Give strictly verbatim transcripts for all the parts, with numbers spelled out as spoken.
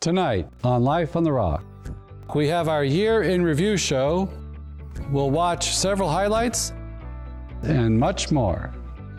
Tonight on Life on the Rock, we have our year in review show. We'll watch several highlights and much more.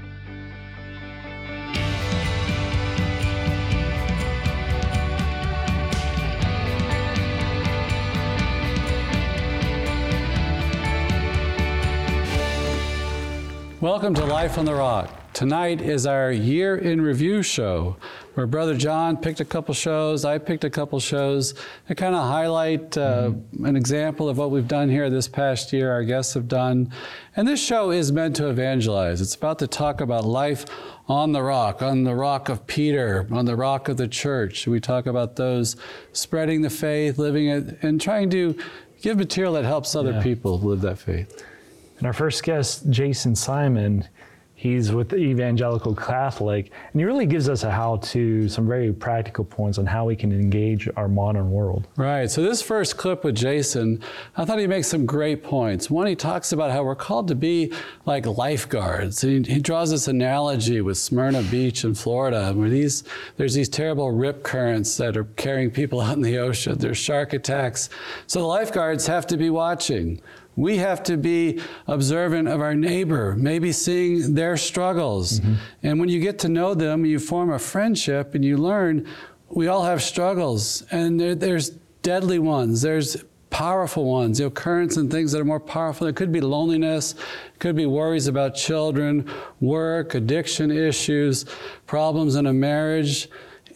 Welcome to Life on the Rock. Tonight is our year in review show, where Brother John picked a couple shows, I picked a couple shows to kind of highlight uh, mm-hmm. an example of what we've done here this past year, our guests have done. And this show is meant to evangelize. It's about to talk about life on the rock, on the rock of Peter, on the rock of the church. We talk about those spreading the faith, living it, and trying to give material that helps other yeah. people live that faith. And our first guest, Jason Simon, he's with the Evangelical Catholic, and he really gives us a how-to, some very practical points on how we can engage our modern world. Right, so this first clip with Jason, I thought he makes some great points. One, he talks about how we're called to be like lifeguards. He, he draws this analogy with Smyrna Beach in Florida, where these there's these terrible rip currents that are carrying people out in the ocean. There's shark attacks. So the lifeguards have to be watching. We have to be observant of our neighbor, maybe seeing their struggles. Mm-hmm. And when you get to know them, you form a friendship and you learn we all have struggles. And there, there's deadly ones, there's powerful ones, you know, currents and things that are more powerful. It could be loneliness, it could be worries about children, work, addiction issues, problems in a marriage.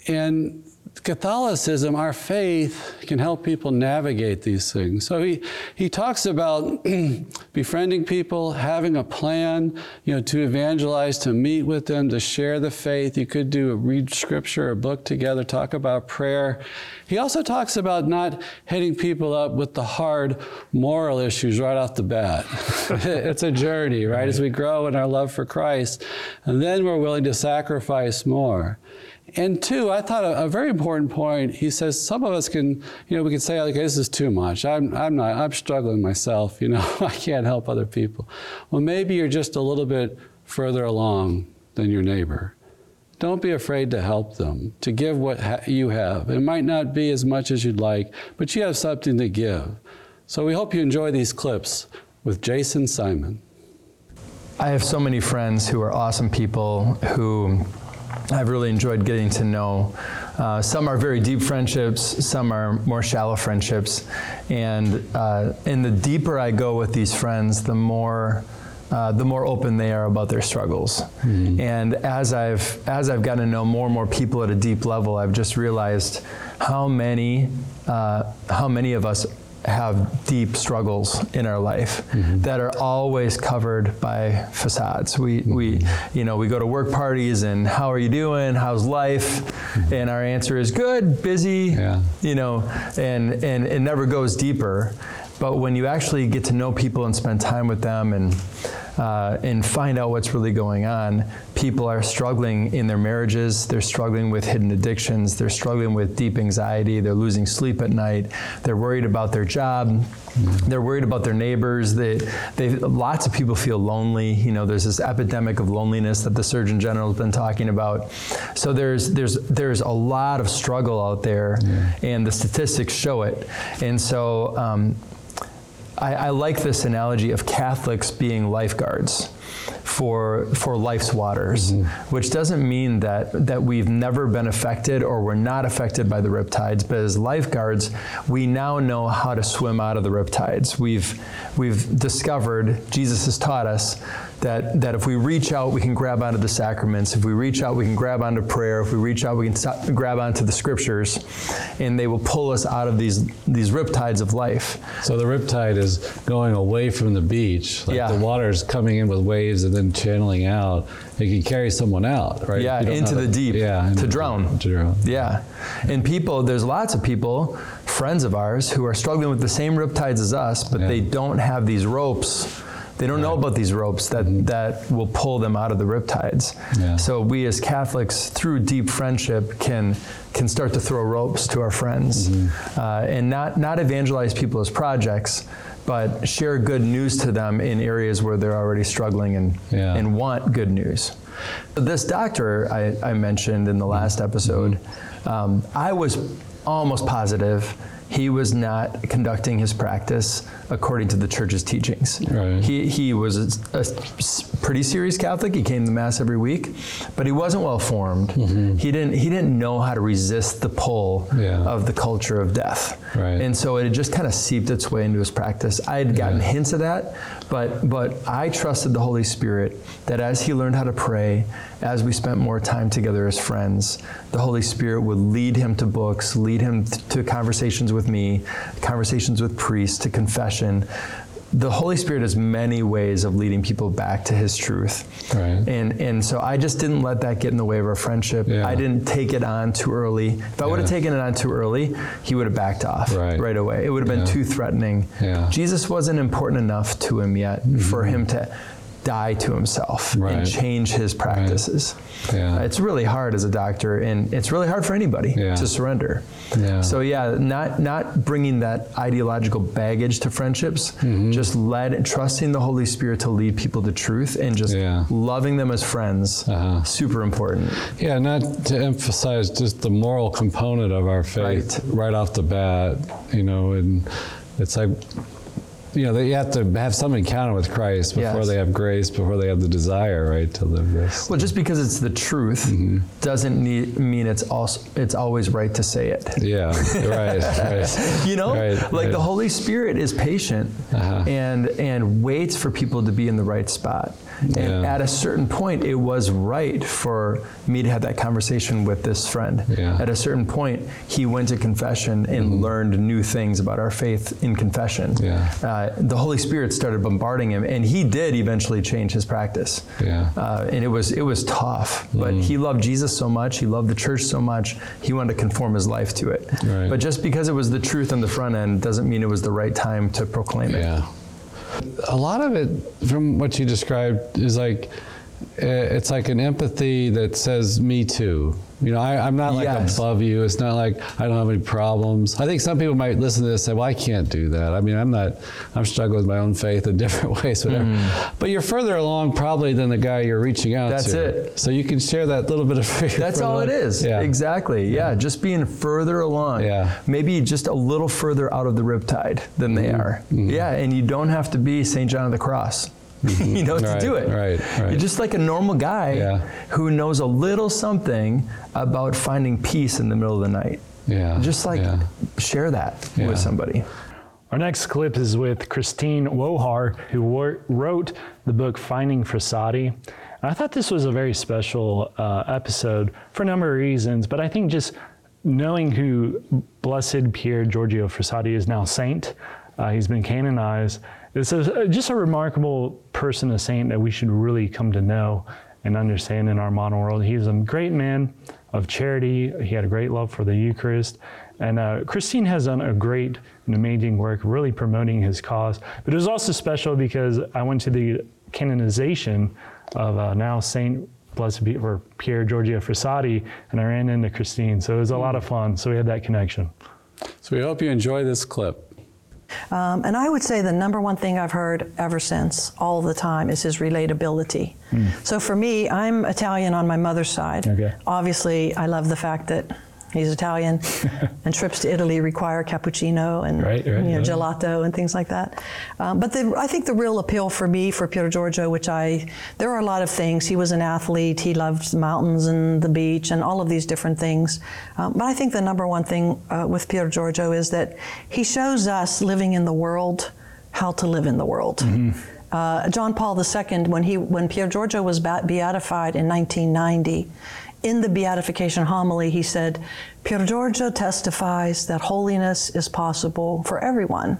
And Catholicism, our faith, can help people navigate these things. So he, he talks about befriending people, having a plan, you know, to evangelize, to meet with them, to share the faith. You could do a read scripture, a book together, talk about prayer. He also talks about not hitting people up with the hard moral issues right off the bat. It's a journey, right? right? As we grow in our love for Christ, and then we're willing to sacrifice more. And two, I thought a, a very important point, he says some of us can, you know, we can say, okay, this is too much. I'm, I'm not, I'm struggling myself, you know, I can't help other people. Well, maybe you're just a little bit further along than your neighbor. Don't be afraid to help them, to give what ha- you have. It might not be as much as you'd like, but you have something to give. So we hope you enjoy these clips with Jason Simon. I have so many friends who are awesome people who I've really enjoyed getting to know. Uh, some are very deep friendships, some are more shallow friendships. And, uh, and the deeper I go with these friends, the more uh, the more open they are about their struggles. Mm-hmm. And as I've, as I've gotten to know more and more people at a deep level, I've just realized how many, uh, how many of us have deep struggles in our life mm-hmm. that are always covered by facades. We, mm-hmm. we, you know, we go to work parties and how are you doing? How's life? Mm-hmm. And our answer is good, busy, yeah. you know, and, and it never goes deeper. But when you actually get to know people and spend time with them and uh, and find out what's really going on, people are struggling in their marriages, they're struggling with hidden addictions, they're struggling with deep anxiety, they're losing sleep at night, they're worried about their job, mm-hmm. they're worried about their neighbors, they, they, lots of people feel lonely. You know, there's this epidemic of loneliness that the Surgeon General has been talking about. So there's, there's, there's a lot of struggle out there, yeah. and the statistics show it. And so, um, I, I like this analogy of Catholics being lifeguards for for life's waters, mm-hmm. which doesn't mean that that we've never been affected or we're not affected by the riptides, but as lifeguards, we now know how to swim out of the riptides. We've we've discovered, Jesus has taught us, that that if we reach out, we can grab onto the sacraments. If we reach out, we can grab onto prayer. If we reach out, we can st- grab onto the scriptures, and they will pull us out of these these riptides of life. So the riptide is going away from the beach. Like yeah. the water's coming in with waves and then channeling out. It can carry someone out, right? Yeah, into the to, deep, yeah, to drown. To drown. Yeah. And people, there's lots of people, friends of ours, who are struggling with the same riptides as us, but yeah. they don't have these ropes. They don't right. know about these ropes that, mm-hmm. that will pull them out of the riptides. Yeah. So we as Catholics, through deep friendship, can can start to throw ropes to our friends, mm-hmm. uh, and not, not evangelize people as projects, but share good news to them in areas where they're already struggling and, yeah. and want good news. This doctor I, I mentioned in the last episode, mm-hmm. um, I was almost positive he was not conducting his practice according to the church's teachings. Right. He he was a, a pretty serious Catholic. He came to Mass every week, but he wasn't well formed. Mm-hmm. He didn't he didn't know how to resist the pull yeah. of the culture of death. Right. And so it had just kind of seeped its way into his practice. I had gotten yeah. hints of that, but but I trusted the Holy Spirit that as he learned how to pray, as we spent more time together as friends, the Holy Spirit would lead him to books, lead him th- to conversations with me, conversations with priests, to confession. The Holy Spirit has many ways of leading people back to his truth. Right. And and so I just didn't let that get in the way of our friendship. Yeah. I didn't take it on too early. If I would have Yeah. taken it on too early, he would have backed off Right. right away. It would have been Yeah. too threatening. Yeah. Jesus wasn't important enough to him yet mm-hmm. for him to die to himself Right. and change his practices. Right. Yeah. Uh, it's really hard as a doctor, and it's really hard for anybody Yeah. to surrender. Yeah. So yeah, not not bringing that ideological baggage to friendships, mm-hmm. just led, trusting the Holy Spirit to lead people to truth, and just Yeah. loving them as friends. Uh-huh. Super important. Yeah, not to emphasize just the moral component of our faith right, right off the bat, you know, and it's like, you know, they have to have some encounter with Christ before Yes. they have grace, before they have the desire, right, to live this. Well, just because it's the truth mm-hmm. doesn't need, mean it's also it's always right to say it. Yeah, right, right. You know, right, like right. the Holy Spirit is patient uh-huh. and and waits for people to be in the right spot. And yeah. at a certain point, it was right for me to have that conversation with this friend. Yeah. At a certain point, he went to confession and mm-hmm. learned new things about our faith in confession. Yeah. Uh, the Holy Spirit started bombarding him, and he did eventually change his practice. Yeah. Uh, and it was it was tough, but mm. he loved Jesus so much, he loved the church so much, he wanted to conform his life to it. Right. But just because it was the truth on the front end doesn't mean it was the right time to proclaim it. Yeah. A lot of it, from what you described, is like, it's like an empathy that says, me too. You know, I, I'm not like Yes. above you. It's not like I don't have any problems. I think some people might listen to this and say, well, I can't do that. I mean, I'm not, I'm struggling with my own faith in different ways, whatever. Mm. But you're further along probably than the guy you're reaching out That's to. That's it. So you can share that little bit of faith. That's all it is. Yeah. Exactly. Yeah. Just being further along. Yeah. Maybe just a little further out of the riptide than they mm-hmm. are. Mm-hmm. Yeah. And you don't have to be Saint John of the Cross. Mm-hmm. you know, right, to do it. Right, right. You're just like a normal guy yeah. who knows a little something about finding peace in the middle of the night. Yeah. Just like yeah. share that yeah. with somebody. Our next clip is with Christine Wohar, who wor- wrote the book Finding Frassati. I thought this was a very special uh, episode for a number of reasons, but I think just knowing who Blessed Pier Giorgio Frassati is now saint, uh, he's been canonized. This is just a remarkable person, a saint that we should really come to know and understand in our modern world. He was a great man of charity. He had a great love for the Eucharist. And uh, Christine has done a great and amazing work really promoting his cause. But it was also special because I went to the canonization of uh, now Saint Blessed Pier, Pier Giorgio Frassati, and I ran into Christine. So it was a lot of fun. So we had that connection. So we hope you enjoy this clip. Um, and I would say the number one thing I've heard ever since, all the time, is his relatability. Mm. So for me, I'm Italian on my mother's side. Okay. Obviously, I love the fact that he's Italian, and trips to Italy require cappuccino and right, right, you know, right. gelato and things like that. Um, but the, I think the real appeal for me, for Pier Giorgio, which I, there are a lot of things. He was an athlete. He loved the mountains and the beach and all of these different things. Um, but I think the number one thing uh, with Pier Giorgio is that he shows us living in the world how to live in the world. Mm-hmm. Uh, John Paul the Second, when he, when Pier Giorgio was beatified in nineteen ninety, in the beatification homily, he said, Pier Giorgio testifies that holiness is possible for everyone.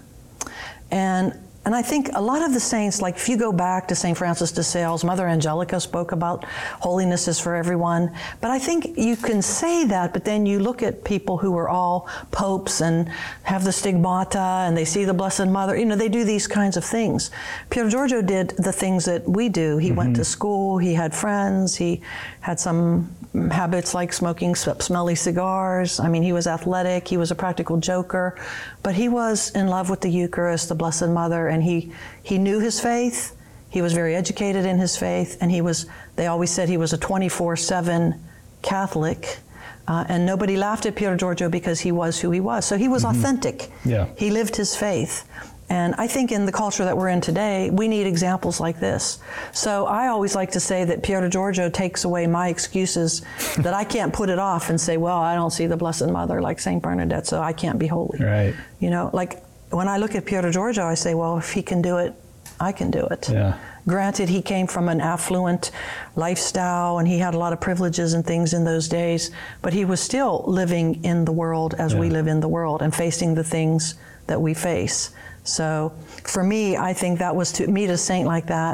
And and I think a lot of the saints, like if you go back to Saint Francis de Sales, Mother Angelica spoke about holiness is for everyone. But I think you can say that, but then you look at people who are all popes and have the stigmata and they see the Blessed Mother, you know, they do these kinds of things. Pier Giorgio did the things that we do. He mm-hmm. went to school, he had friends, he had some habits like smoking smelly cigars. I mean, he was athletic, he was a practical joker, but he was in love with the Eucharist, the Blessed Mother, and he, he knew his faith, he was very educated in his faith, and he was, they always said he was a twenty-four seven Catholic. Uh, and nobody laughed at Pier Giorgio because he was who he was. So he was mm-hmm. authentic. Yeah. He lived his faith. And I think in the culture that we're in today, we need examples like this. So I always like to say that Pier Giorgio takes away my excuses that I can't put it off and say, well, I don't see the Blessed Mother like Saint Bernadette, so I can't be holy. Right. You know, like when I look at Pier Giorgio, I say, well, if he can do it, I can do it. Yeah. Granted, he came from an affluent lifestyle and he had a lot of privileges and things in those days, but he was still living in the world as yeah. we live in the world and facing the things that we face. So for me, I think that was to meet a saint like that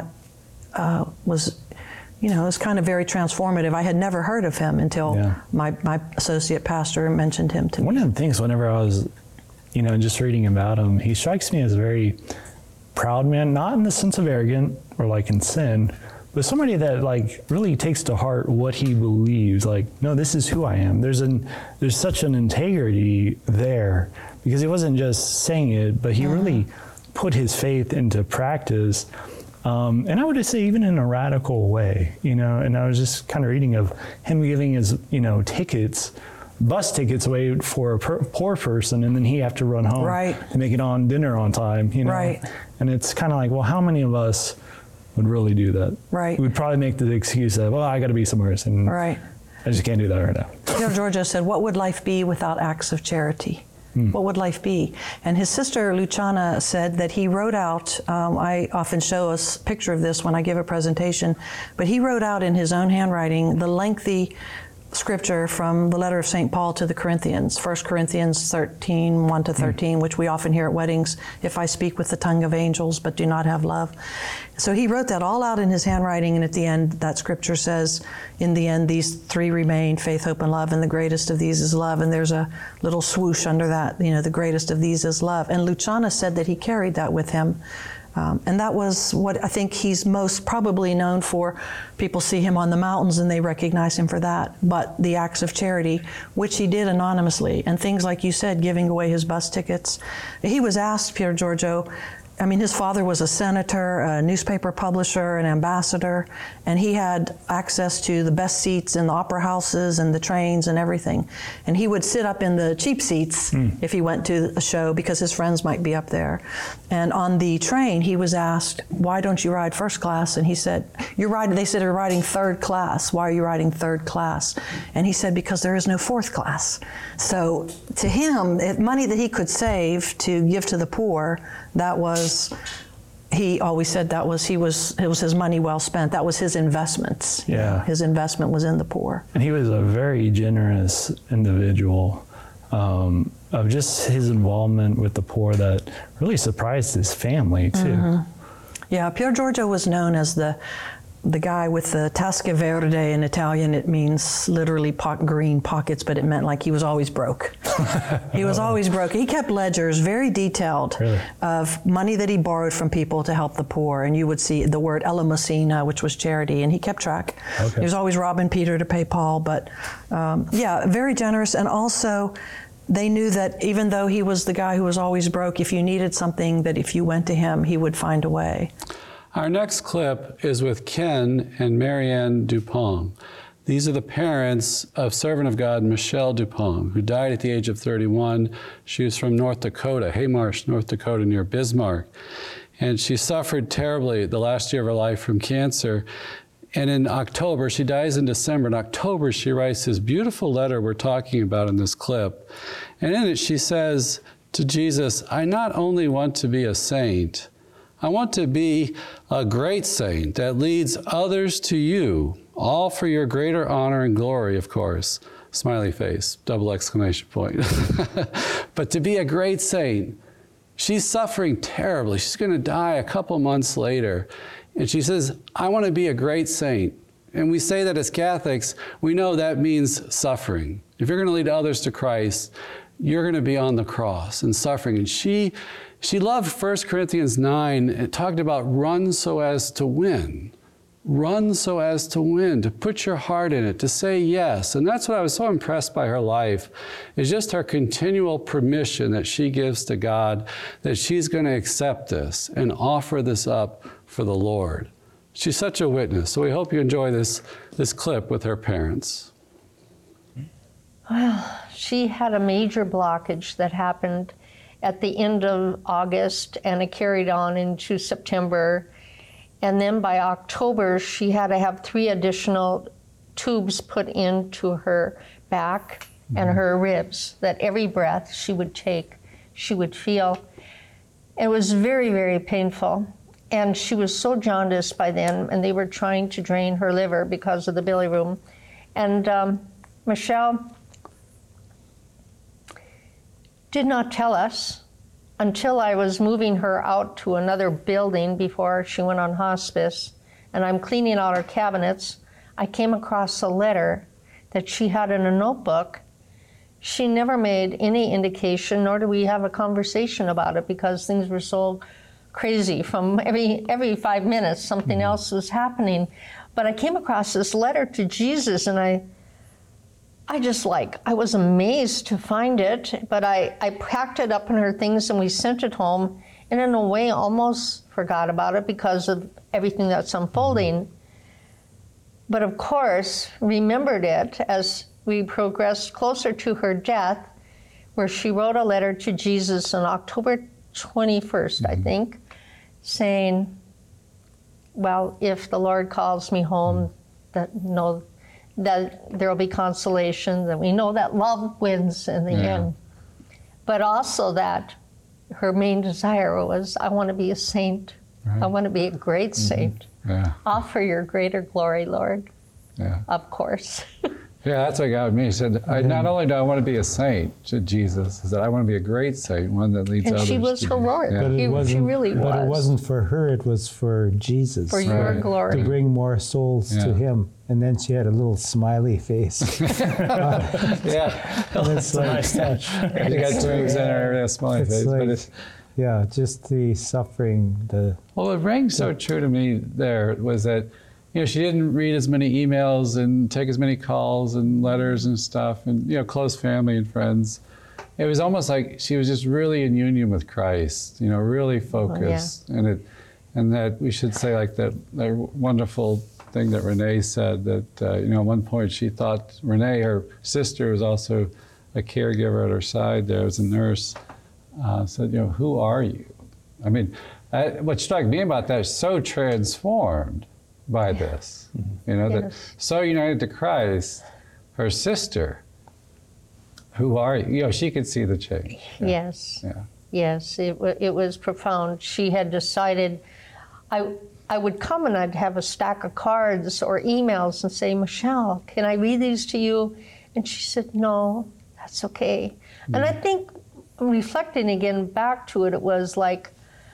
uh, was, you know, it was kind of very transformative. I had never heard of him until yeah. my, my associate pastor mentioned him to me. One of the things whenever I was, you know, just reading about him, he strikes me as a very proud man, not in the sense of arrogant or like in sin, but somebody that like really takes to heart what he believes. Like, no, this is who I am. There's an there's such an integrity there because he wasn't just saying it, but he mm-hmm. really put his faith into practice. Um, and I would just say even in a radical way, you know, and I was just kind of reading of him giving his, you know, tickets, bus tickets away for a per- poor person, and then he have to run home right. and make it on dinner on time, you know. Right. And it's kind of like, well, how many of us would really do that? Right. We would probably make the excuse that, well, I got to be somewhere else, and right. I just can't do that right now. Pier Giorgio said, what would life be without acts of charity? Hmm. What would life be? And his sister Luciana said that he wrote out, um, I often show a picture of this when I give a presentation, but he wrote out in his own handwriting the lengthy scripture from the letter of Saint Paul to the Corinthians, First Corinthians thirteen, one to thirteen, mm. which we often hear at weddings, if I speak with the tongue of angels but do not have love. So he wrote that all out in his handwriting, and at the end, that scripture says, in the end, these three remain, faith, hope, and love, and the greatest of these is love. And there's a little swoosh under that, you know, the greatest of these is love. And Luciana said that he carried that with him. Um, and that was what I think he's most probably known for. People see him on the mountains and they recognize him for that. But the acts of charity, which he did anonymously, and things like you said, giving away his bus tickets. He was asked, Pier Giorgio, I mean, his father was a senator, a newspaper publisher, an ambassador, and he had access to the best seats in the opera houses and the trains and everything. And he would sit up in the cheap seats mm. if he went to a show because his friends might be up there. And on the train, he was asked, why don't you ride first class? And he said, you're riding, they said, you're riding third class. Why are you riding third class? And he said, because there is no fourth class. So to him, it, money that he could save to give to the poor, that was, he always said that was, he was, it was his money well spent. That was his investments. Yeah. His investment was in the poor. And he was a very generous individual, um, of just his involvement with the poor that really surprised his family too. Mm-hmm. Yeah, Pier Giorgio was known as the the guy with the tasche verde. In Italian, it means literally po- green pockets, but it meant like he was always broke. He was always broke. He kept ledgers, very detailed, really? of money that he borrowed from people to help the poor. And you would see the word elemosina, which was charity, and he kept track. Okay. He was always robbing Peter to pay Paul, but um, yeah, very generous. And also, they knew that even though he was the guy who was always broke, if you needed something, that if you went to him, he would find a way. Our next clip is with Ken and Marianne Dupont. These are the parents of servant of God Michelle Dupont, who died at the age of thirty-one. She was from North Dakota, Haymarsh, North Dakota, near Bismarck. And she suffered terribly the last year of her life from cancer. And in October, she dies in December. In October, she writes this beautiful letter we're talking about in this clip. And in it, she says to Jesus, I not only want to be a saint, I want to be a great saint that leads others to you, all for your greater honor and glory, of course. Smiley face, double exclamation point. But to be a great saint, she's suffering terribly. She's going to die a couple months later. And she says, I want to be a great saint. And we say that as Catholics, we know that means suffering. If you're going to lead others to Christ, you're going to be on the cross and suffering. And she she loved First Corinthians nine. It talked about run so as to win. Run so as to win, to put your heart in it, to say yes. And that's what I was so impressed by her life, is just her continual permission that she gives to God, that she's going to accept this and offer this up for the Lord. She's such a witness. So we hope you enjoy this, this clip with her parents. Well, she had a major blockage that happened at the end of August, and it carried on into September. And then by October, she had to have three additional tubes put into her back and her ribs, that every breath she would take, she would feel. It was very, very painful. And she was so jaundiced by then, and they were trying to drain her liver because of the bilirubin. And um, Michelle did not tell us until I was moving her out to another building before she went on hospice, and I'm cleaning out her cabinets. I came across a letter that she had in a notebook. She never made any indication, nor did we have a conversation about it, because things were so crazy. From every every five minutes, something mm-hmm. else was happening. But I came across this letter to Jesus, and I I just like, I was amazed to find it, but I, I packed it up in her things and we sent it home, and in a way almost forgot about it because of everything that's unfolding. But of course, remembered it as we progressed closer to her death, where she wrote a letter to Jesus on October twenty-first, mm-hmm. I think, saying, well, if the Lord calls me home, that no, that there will be consolation, that we know that love wins in the yeah. end. But also that her main desire was, I want to be a saint. Right. I want to be a great mm-hmm. saint. Yeah. All for your greater glory, Lord. Yeah. Of course. Yeah, that's what got me. He said, I, not only do I want to be a saint, to Jesus, he said, I want to be a great saint, one that leads and others. And she was heroic. Yeah. But it he, wasn't, she really but was. But it wasn't for her, it was for Jesus. For your right. glory. To bring more souls yeah. to him. And then she had a little smiley face. yeah. And it's like such. She got twins in her, a smiley it's face. Like, but it's, yeah, just the suffering, the... Well, what rang so true to me there was that, you know, she didn't read as many emails and take as many calls and letters and stuff, and, you know, close family and friends. It was almost like she was just really in union with Christ, you know, really focused. Oh, yeah. And it, and that we should say, like, that, that wonderful thing that Renee said, that, uh, you know, at one point she thought Renee, her sister, was also a caregiver at her side there as a nurse, uh, said, you know, who are you? I mean, I, what struck me about that is so transformed by this, you know, yes. that so united to Christ, her sister, who are you? You know, she could see the change. Yeah. Yes, yeah. yes, it, w- it was profound. She had decided, I, I would come and I'd have a stack of cards or emails and say, Michelle, can I read these to you? And she said, no, that's okay. Mm. And I think, reflecting again back to it, it was like,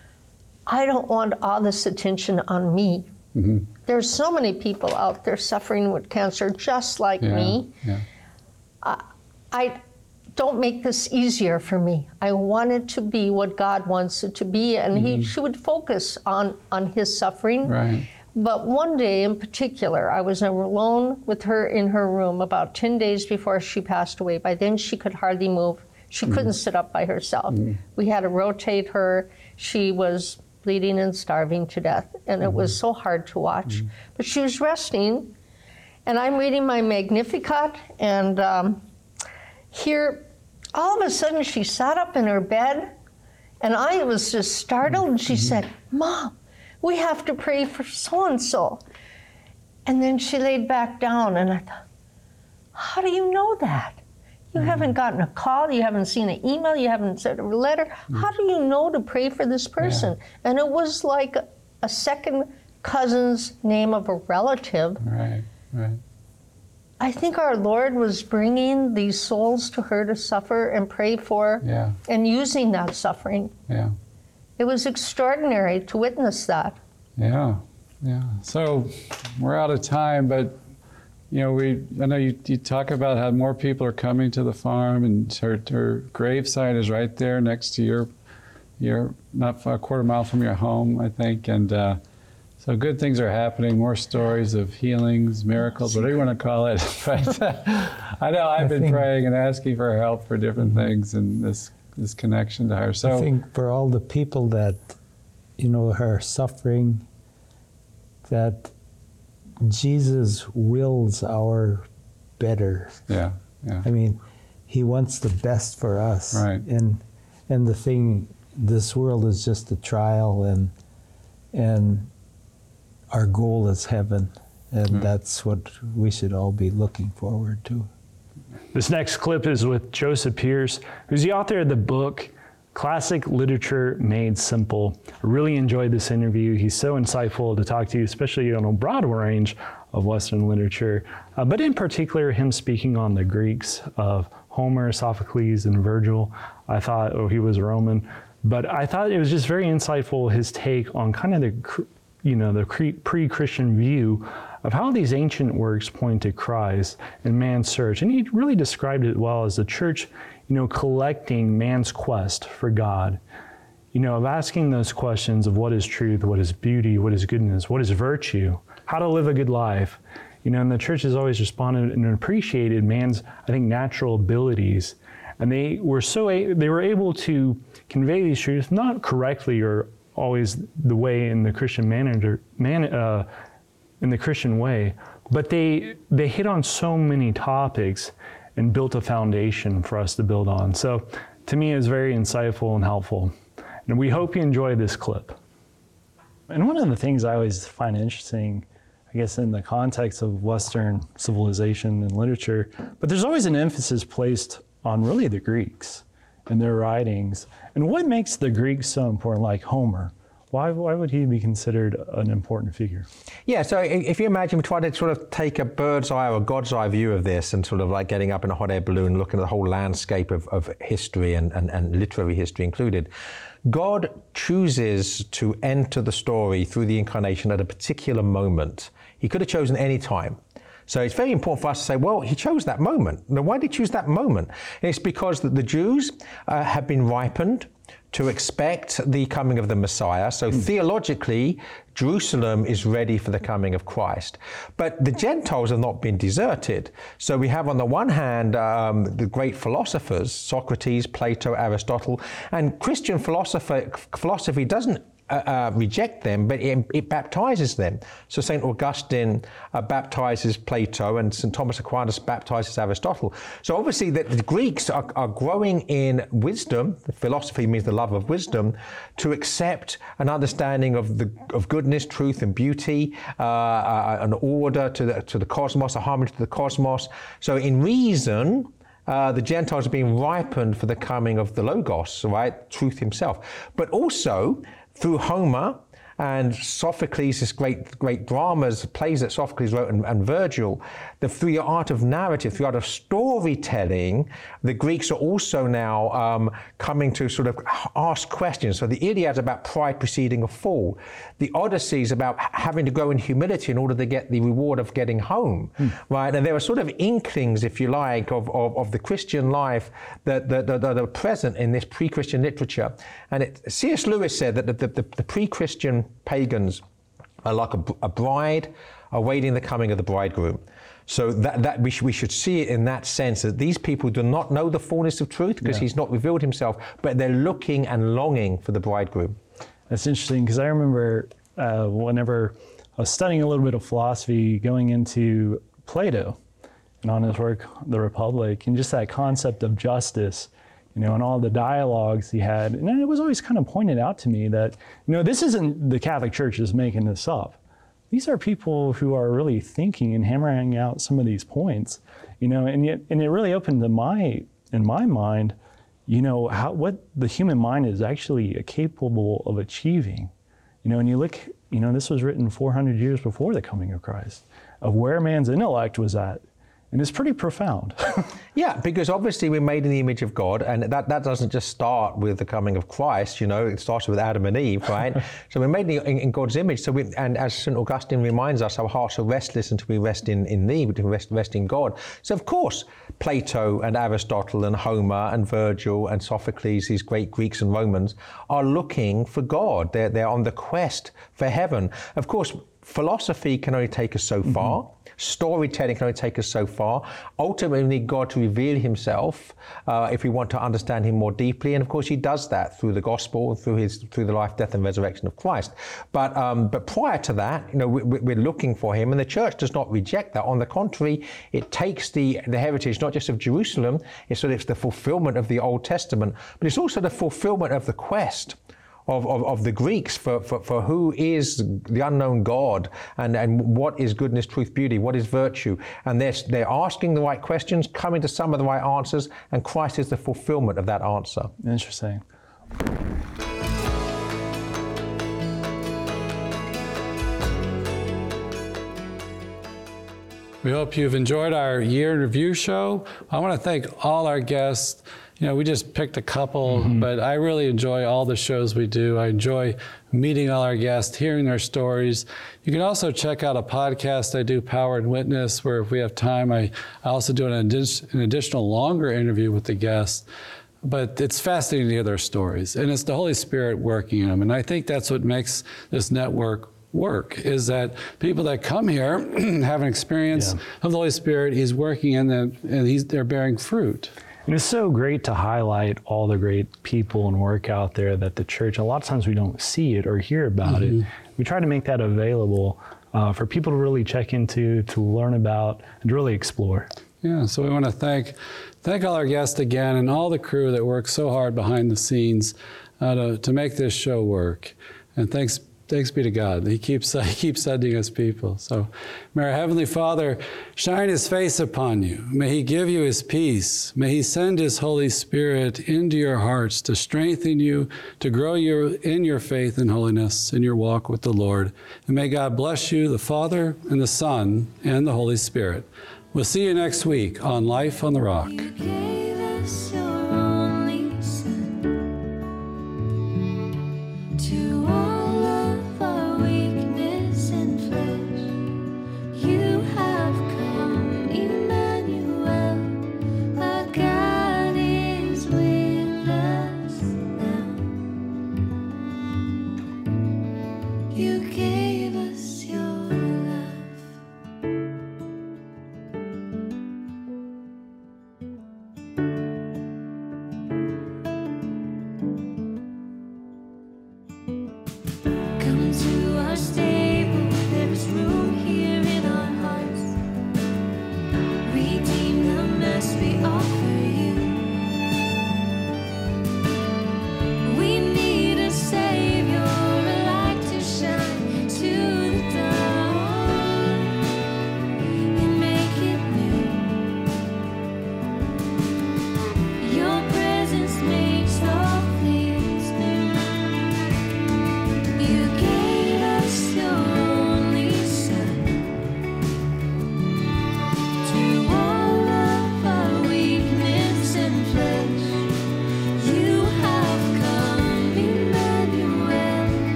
I don't want all this attention on me. Mm-hmm. There's so many people out there suffering with cancer just like yeah, me. Yeah. Uh, I don't make this easier for me. I want it to be what God wants it to be, and mm-hmm. he she would focus on, on his suffering. Right. But one day in particular, I was alone with her in her room about ten days before she passed away. By then she could hardly move. She mm-hmm. couldn't sit up by herself. Mm-hmm. We had to rotate her. She was bleeding and starving to death, and it mm-hmm. was so hard to watch. Mm-hmm. But she was resting, and I'm reading my Magnificat, and um, here, all of a sudden, she sat up in her bed, and I was just startled, and she mm-hmm. said, Mom, we have to pray for so-and-so. And then she laid back down, and I thought, how do you know that? You mm-hmm. haven't gotten a call, you haven't seen an email, you haven't sent a letter. Mm-hmm. How do you know to pray for this person? Yeah. And it was like a, a second cousin's name of a relative. Right, right. I think our Lord was bringing these souls to her to suffer and pray for, yeah. and using that suffering. Yeah. It was extraordinary to witness that. Yeah, yeah. So we're out of time, but you know, we I know you, you talk about how more people are coming to the farm, and her, her gravesite is right there next to your, your not far, a quarter mile from your home, I think. And uh, so good things are happening, more stories of healings, miracles, whatever you want to call it. But I know I've I been praying and asking for help for different mm-hmm. things, and this this connection to her. So I think for all the people that, you know, are suffering, that Jesus wills our better. Yeah. Yeah. I mean, he wants the best for us. Right. And and the thing, this world is just a trial, and and our goal is heaven, and mm. that's what we should all be looking forward to. This next clip is with Joseph Pearce, who's the author of the book Classic Literature Made Simple. I really enjoyed this interview. He's so insightful to talk to you, especially on a broad range of Western literature, uh, but in particular, him speaking on the Greeks of Homer, Sophocles, and Virgil. I thought, oh, he was Roman, but I thought it was just very insightful, his take on kind of the, you know, the pre-Christian view of how these ancient works point to Christ and man's search. And he really described it well as the church, you know, collecting man's quest for God, you know, of asking those questions of what is truth, what is beauty, what is goodness, what is virtue, how to live a good life. You know, and the church has always responded and appreciated man's, I think, natural abilities. And they were so, a- they were able to convey these truths, not correctly or always the way in the Christian manager, man, uh, in the Christian way, but they they hit on so many topics and built a foundation for us to build on. So to me, it was very insightful and helpful. And we hope you enjoy this clip. And one of the things I always find interesting, I guess in the context of Western civilization and literature, but there's always an emphasis placed on really the Greeks and their writings. And what makes the Greeks so important, like Homer? Why, why would he be considered an important figure? Yeah, so if you imagine we try to sort of take a bird's eye or a God's eye view of this and sort of like getting up in a hot air balloon, looking at the whole landscape of, of history and, and, and literary history included, God chooses to enter the story through the incarnation at a particular moment. He could have chosen any time. So it's very important for us to say, well, he chose that moment. Now, why did he choose that moment? And it's because the, the Jews uh, have been ripened to expect the coming of the Messiah. So mm. theologically, Jerusalem is ready for the coming of Christ. But the Gentiles have not been deserted. So we have on the one hand um, the great philosophers, Socrates, Plato, Aristotle, and Christian philosophy, philosophy doesn't Uh, uh, reject them, but it, it baptizes them. So Saint Augustine uh, baptizes Plato, and Saint Thomas Aquinas baptizes Aristotle. So obviously the, the Greeks are, are growing in wisdom. The philosophy means the love of wisdom, to accept an understanding of the of goodness, truth, and beauty, uh, uh, an order to the to the cosmos, a harmony to the cosmos. So in reason, Uh, the Gentiles are being ripened for the coming of the Logos, right? Truth himself. But also, through Homer and Sophocles, this great great dramas, plays that Sophocles wrote, and, and Virgil, the, through the art of narrative, through the art of storytelling, the Greeks are also now um, coming to sort of ask questions. So the Iliad is about pride preceding a fall. The Odyssey is about having to grow in humility in order to get the reward of getting home, mm. right? And there are sort of inklings, if you like, of, of, of the Christian life that, that, that, that are present in this pre-Christian literature. And it, C S Lewis said that the, the, the pre-Christian pagans are like a, a bride awaiting the coming of the bridegroom. So that, that we, sh- we should see it in that sense, that these people do not know the fullness of truth because yeah. he's not revealed himself, but they're looking and longing for the bridegroom. That's interesting, because I remember uh, whenever I was studying a little bit of philosophy, going into Plato and on his work, The Republic, and just that concept of justice, you know, and all the dialogues he had. And it was always kind of pointed out to me that, you know, this isn't the Catholic Church just making this up. These are people who are really thinking and hammering out some of these points, you know, and yet, and it really opened to my, in my mind, you know, how, what the human mind is actually capable of achieving. You know, and you look, you know, this was written four hundred years before the coming of Christ, of where man's intellect was at. And it's pretty profound. Yeah, because obviously we're made in the image of God, and that, that doesn't just start with the coming of Christ, you know, it starts with Adam and Eve, right? So we're made in, in God's image, so we, and as Saint Augustine reminds us, our hearts are restless until we rest in, in thee, to rest, rest in God. So of course, Plato and Aristotle and Homer and Virgil and Sophocles, these great Greeks and Romans, are looking for God. They're, they're on the quest for heaven. Of course, philosophy can only take us so far. Mm-hmm. Storytelling can only take us so far. Ultimately, we need God to reveal himself uh, if we want to understand him more deeply. And of course, he does that through the gospel, through his through the life, death, and resurrection of Christ. But um, but prior to that, you know, we, we're looking for him, and the church does not reject that. On the contrary, it takes the the heritage not just of Jerusalem, it's sort of it's the fulfillment of the Old Testament, but it's also the fulfillment of the quest Of, of, of the Greeks for, for, for who is the unknown God, and, and what is goodness, truth, beauty, what is virtue. And they're, they're asking the right questions, coming to some of the right answers, and Christ is the fulfillment of that answer. Interesting. We hope you've enjoyed our year in review show. I want to thank all our guests. You know, we just picked a couple, mm-hmm. but I really enjoy all the shows we do. I enjoy meeting all our guests, hearing their stories. You can also check out a podcast I do, Power and Witness, where if we have time, I, I also do an, addi- an additional longer interview with the guests. But it's fascinating to hear their stories, and it's the Holy Spirit working in them. And I think that's what makes this network work, is that people that come here have an experience yeah. of the Holy Spirit. He's working in them, and he's, they're bearing fruit. And it's so great to highlight all the great people and work out there that the church, a lot of times we don't see it or hear about mm-hmm. it. We try to make that available uh, for people to really check into, to learn about, and to really explore. Yeah, so we want to thank thank all our guests again, and all the crew that works so hard behind the scenes uh, to, to make this show work. And thanks Thanks be to God. He keeps uh, he keeps sending us people. So may our Heavenly Father shine his face upon you. May he give you his peace. May he send his Holy Spirit into your hearts to strengthen you, to grow you in your faith and holiness in your walk with the Lord. And may God bless you, the Father and the Son and the Holy Spirit. We'll see you next week on Life on the Rock.